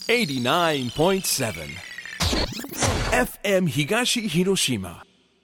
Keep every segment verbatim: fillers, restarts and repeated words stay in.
エイティナインポイントセブン エフエム 東広島。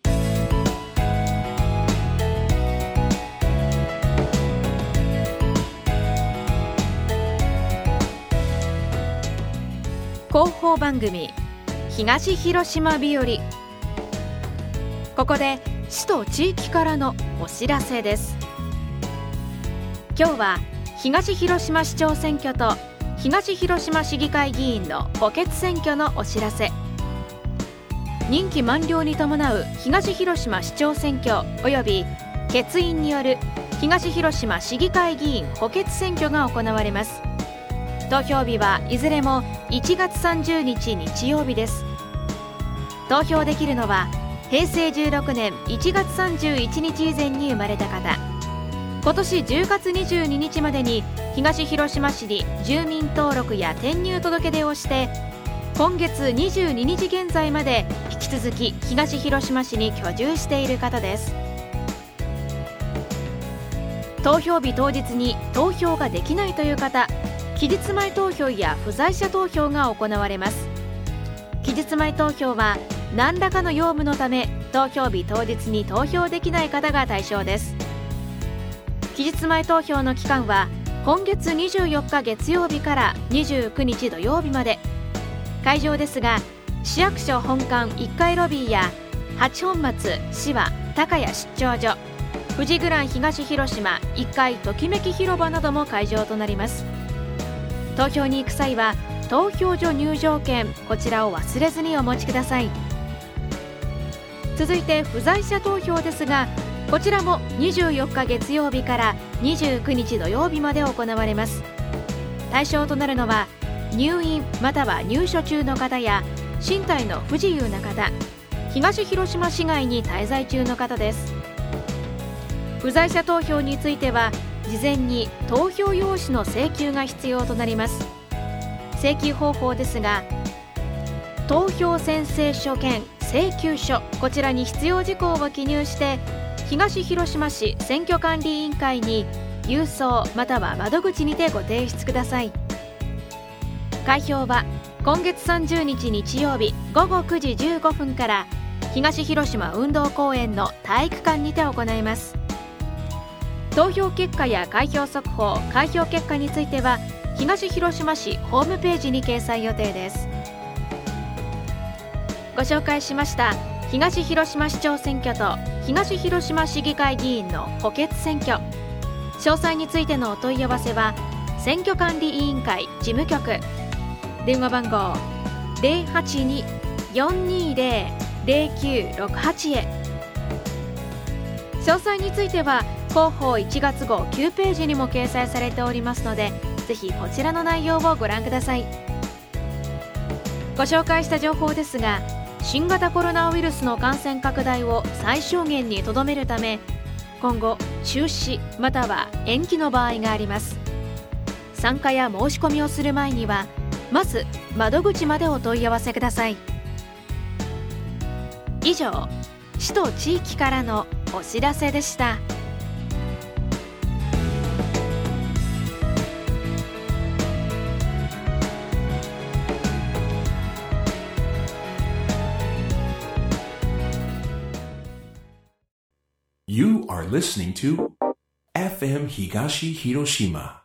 広報番組東広島日和。ここで市と地域からのお知らせです。今日は東広島市長選挙と東広島市議会議員の補欠選挙のお知らせ。任期満了に伴う東広島市長選挙及び欠員による東広島市議会議員補欠選挙が行われます。投票日はいずれもいちがつさんじゅうにち日曜日です。投票できるのはへいせいじゅうろくねんいちがつさんじゅういちにち以前に生まれた方、今年じゅうがつにじゅうににちまでに東広島市に住民登録や転入届出をして今月にじゅうににち現在まで引き続き東広島市に居住している方です。投票日当日に投票ができないという方、期日前投票や不在者投票が行われます。期日前投票は何らかの用務のため投票日当日に投票できない方が対象です。期日前投票の期間は今月にじゅうよっか月曜日からにじゅうくにち土曜日まで。会場ですが市役所本館いっかいロビーや八本松市和高谷出張所、富士グラン東広島いっかいときめき広場なども会場となります。投票に行く際は投票所入場券、こちらを忘れずにお持ちください。続いて不在者投票ですが、こちらもにじゅうよっか月曜日からにじゅうくにち土曜日まで行われます。対象となるのは入院または入所中の方や身体の不自由な方、東広島市外に滞在中の方です。不在者投票については事前に投票用紙の請求が必要となります。請求方法ですが、投票宣誓書兼請求書、こちらに必要事項を記入して東広島市選挙管理委員会に郵送または窓口にてご提出ください。開票は今月さんじゅうにち日曜日ごごくじじゅうごふんから東広島運動公園の体育館にて行います。投票結果や開票速報、開票結果については東広島市ホームページに掲載予定です。ご紹介しました東広島市長選挙と東広島市議会議員の補欠選挙、詳細についてのお問い合わせは選挙管理委員会事務局、電話番号 ゼロはちに よんにゼロ ゼロきゅうろくはち へ。詳細については広報いちがつごうきゅうページにも掲載されておりますので、ぜひこちらの内容をご覧ください。ご紹介した情報ですが、新型コロナウイルスの感染拡大を最小限にとどめるため今後中止または延期の場合があります。参加や申し込みをする前にはまず窓口までお問い合わせください。以上、市と地域からのお知らせでした。 You are listening to エフエム 東広島